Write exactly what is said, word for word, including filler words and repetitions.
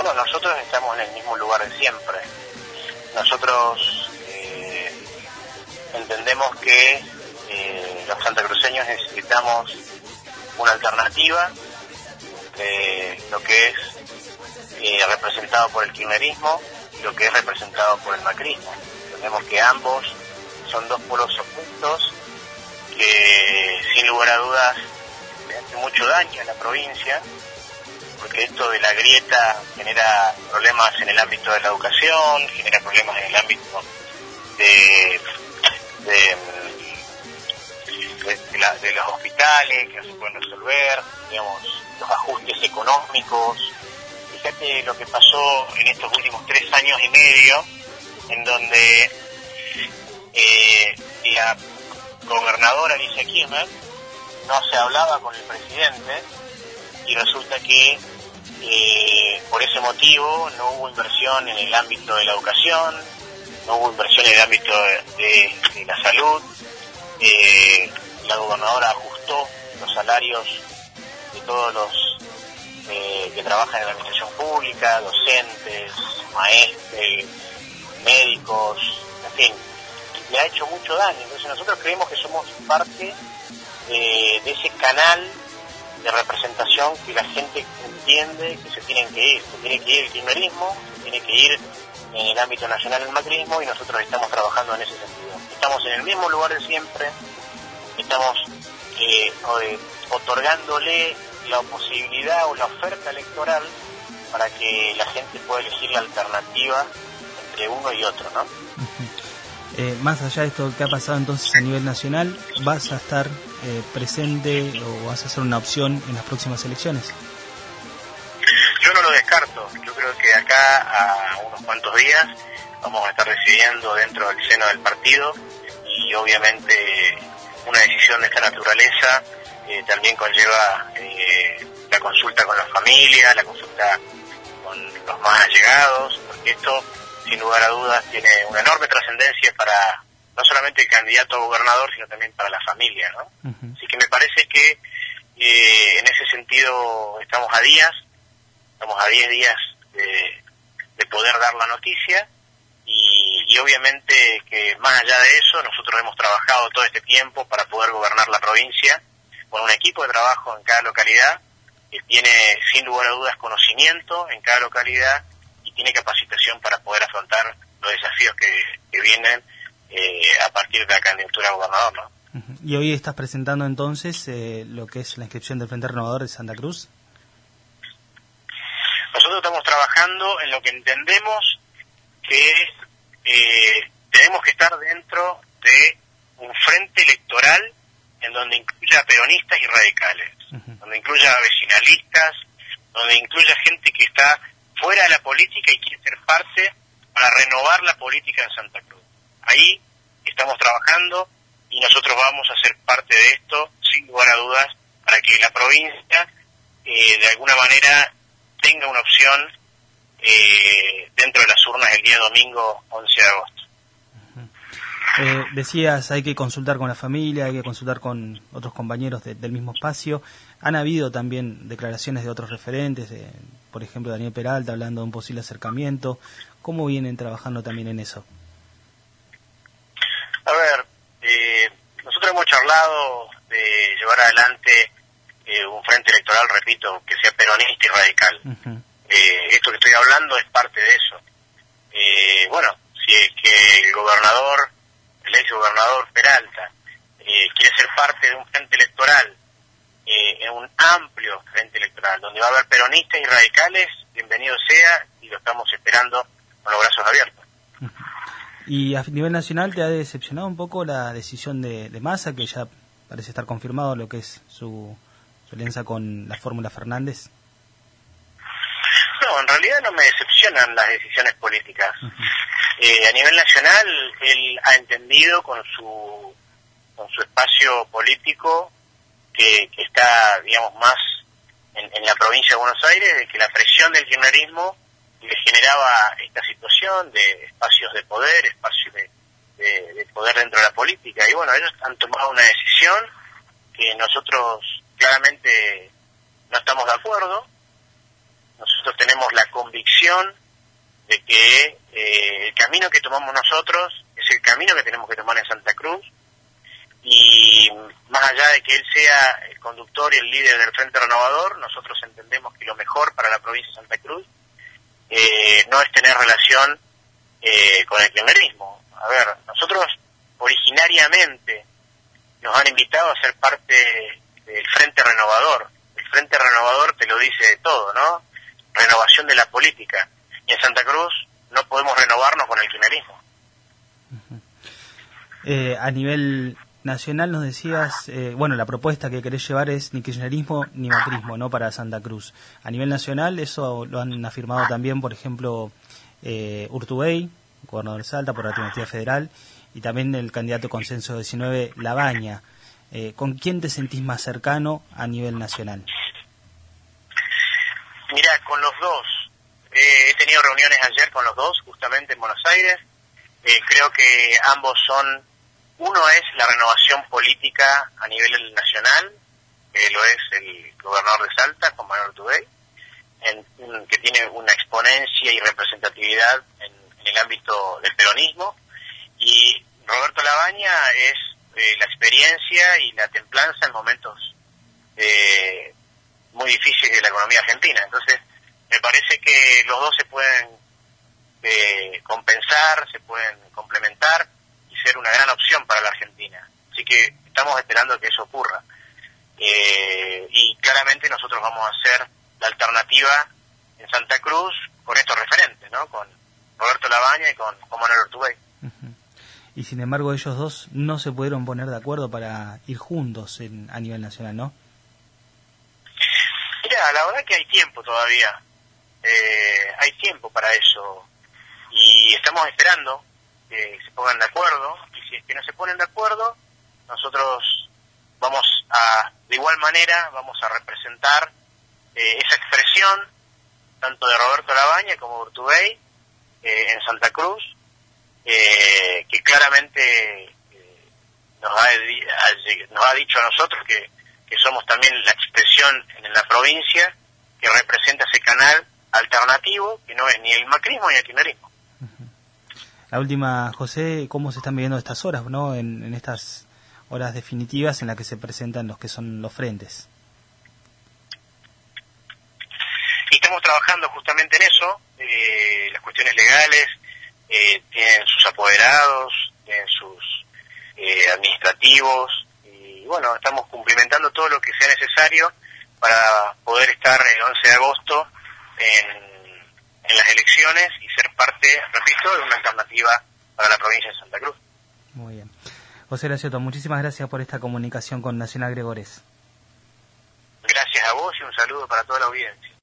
Bueno, nosotros estamos en el mismo lugar de siempre. Nosotros eh, entendemos que eh, los santacruceños necesitamos una alternativa entre lo que es eh, representado por el kirchnerismo y lo que es representado por el macrismo. Entendemos que ambos son dos polos opuestos que sin lugar a dudas le hacen mucho daño a la provincia, porque esto de la grieta genera problemas en el ámbito de la educación, genera problemas en el ámbito de de, de, de, la, de los hospitales que no se pueden resolver, digamos, los ajustes económicos. Fíjate lo que pasó en estos últimos tres años y medio, en donde eh, la gobernadora Alicia Kirchner no se hablaba con el presidente, y resulta que eh, por ese motivo no hubo inversión en el ámbito de la educación, no hubo inversión en el ámbito de, de, de la salud. Eh, la gobernadora ajustó los salarios de todos los eh, que trabajan en la administración pública, docentes, maestros, médicos, en fin, le ha hecho mucho daño. Entonces nosotros creemos que somos parte eh, de ese canal de representación que la gente entiende que se tienen que ir, se tiene que ir el kirchnerismo, se tiene que ir en el ámbito nacional el macrismo, y nosotros estamos trabajando en ese sentido. Estamos en el mismo lugar de siempre, estamos eh, otorgándole la posibilidad o la oferta electoral para que la gente pueda elegir la alternativa entre uno y otro, ¿no? Eh, más allá de esto que ha pasado entonces a nivel nacional, ¿vas a estar eh, presente o vas a ser una opción en las próximas elecciones? Yo no lo descarto. Yo creo que acá a unos cuantos días vamos a estar decidiendo dentro del seno del partido, y obviamente una decisión de esta naturaleza eh, también conlleva eh, la consulta con la familia, la consulta con los más allegados, porque esto sin lugar a dudas tiene una enorme trascendencia para no solamente el candidato a gobernador, sino también para la familia, ¿no? Uh-huh. Así que me parece que eh, en ese sentido estamos a días, estamos a diez días de, de poder dar la noticia, y, y obviamente que más allá de eso, nosotros hemos trabajado todo este tiempo para poder gobernar la provincia con un equipo de trabajo en cada localidad que tiene sin lugar a dudas conocimiento en cada localidad y tiene capacitación para poder afrontar los desafíos que, que vienen eh, a partir de la candidatura a gobernador, ¿no? Uh-huh. Y hoy estás presentando entonces eh, lo que es la inscripción del Frente Renovador de Santa Cruz. Nosotros estamos trabajando en lo que entendemos que eh, tenemos que estar dentro de un frente electoral en donde incluya peronistas y radicales, uh-huh. donde incluya vecinalistas, donde incluya gente que está fuera de la política y quiere ser parte para renovar la política en Santa Cruz. Ahí estamos trabajando y nosotros vamos a ser parte de esto, sin lugar a dudas, para que la provincia eh, de alguna manera tenga una opción eh, dentro de las urnas el día domingo once de agosto. Eh, decías, hay que consultar con la familia, hay que consultar con otros compañeros de, del mismo espacio. Han habido también declaraciones de otros referentes, de, por ejemplo Daniel Peralta hablando de un posible acercamiento. ¿Cómo vienen trabajando también en eso? A ver, eh, nosotros hemos charlado de llevar adelante eh, un frente electoral, repito, que sea peronista y radical. Uh-huh. Eh, esto que estoy hablando es parte de eso. Eh, bueno, si es que el gobernador, el ex gobernador Peralta, eh, quiere ser parte de un frente electoral, eh, en un amplio frente electoral, donde va a haber peronistas y radicales, bienvenido sea, y lo estamos esperando con los brazos abiertos. Uh-huh. ¿Y a nivel nacional te ha decepcionado un poco la decisión de, de Massa, que ya parece estar confirmado lo que es su, su alianza con la Fórmula Fernández? No, en realidad no me decepcionan las decisiones políticas. Uh-huh. Eh, a nivel nacional, él ha entendido con su con su espacio político que, que está, digamos, más en, en la provincia de Buenos Aires, de que la presión del kirchnerismo le generaba esta situación de espacios de poder, espacios de, de, de poder dentro de la política. Y bueno, ellos han tomado una decisión que nosotros claramente no estamos de acuerdo. Nosotros tenemos la convicción de que eh, el camino que tomamos nosotros es el camino que tenemos que tomar en Santa Cruz, y más allá de que él sea el conductor y el líder del Frente Renovador, nosotros entendemos que lo mejor para la provincia de Santa Cruz eh, no es tener relación eh, con el kirchnerismo. A ver, nosotros originariamente nos han invitado a ser parte del Frente Renovador. El Frente Renovador te lo dice todo, ¿no? Renovación de la política. Y en Santa Cruz no podemos renovarnos con el kirchnerismo. Uh-huh. eh, a nivel nacional nos decías, eh, bueno, la propuesta que querés llevar es ni kirchnerismo ni macrismo, ¿no?, para Santa Cruz. A nivel nacional eso lo han afirmado también, por ejemplo, eh, Urtubey, gobernador de Salta por la Alternativa Federal, y también el candidato Consenso diecinueve, Labaña. Eh, ¿Con quién te sentís más cercano a nivel nacional? Mira, con los dos. Eh, he tenido reuniones ayer con los dos, justamente en Buenos Aires. Eh, creo que ambos son, uno es la renovación política a nivel nacional, que lo es el gobernador de Salta, Juan Manuel Urtubey, en, que tiene una exponencia y representatividad en, en el ámbito del peronismo, y Roberto Labaña es eh, la experiencia y la templanza en momentos eh, muy difíciles de la economía argentina. Entonces, me parece que los dos se pueden eh, compensar, se pueden complementar y ser una gran opción para la Argentina. Así que estamos esperando que eso ocurra. Eh, y claramente nosotros vamos a hacer la alternativa en Santa Cruz con estos referentes, ¿no? Con Roberto Labaña y con Juan Manuel Urtubey. Uh-huh. Y sin embargo ellos dos no se pudieron poner de acuerdo para ir juntos en, a nivel nacional, ¿no? Mira, la verdad que hay tiempo todavía. Eh, hay tiempo para eso. Y estamos esperando que se pongan de acuerdo. Y si es que no se ponen de acuerdo, nosotros vamos a, de igual manera, vamos a representar eh, esa expresión, tanto de Roberto Labaña como de Urtubey, eh, en Santa Cruz, eh, que claramente eh, nos, ha, nos ha dicho a nosotros que, que somos también la expresión en la provincia que representa ese canal alternativo, que no es ni el macrismo ni el kirchnerismo. La última, José, ¿cómo se están viviendo estas horas, no? En, en estas horas definitivas en las que se presentan los que son los frentes. Y estamos trabajando justamente en eso. Eh, las cuestiones legales eh, tienen sus apoderados, tienen sus eh, administrativos, y bueno, estamos cumplimentando todo lo que sea necesario para poder estar el once de agosto en, en las elecciones y ser parte, repito, de una alternativa para la provincia de Santa Cruz. Muy bien. José Gracioto, muchísimas gracias por esta comunicación con Nacional Gregores. Gracias a vos y un saludo para toda la audiencia.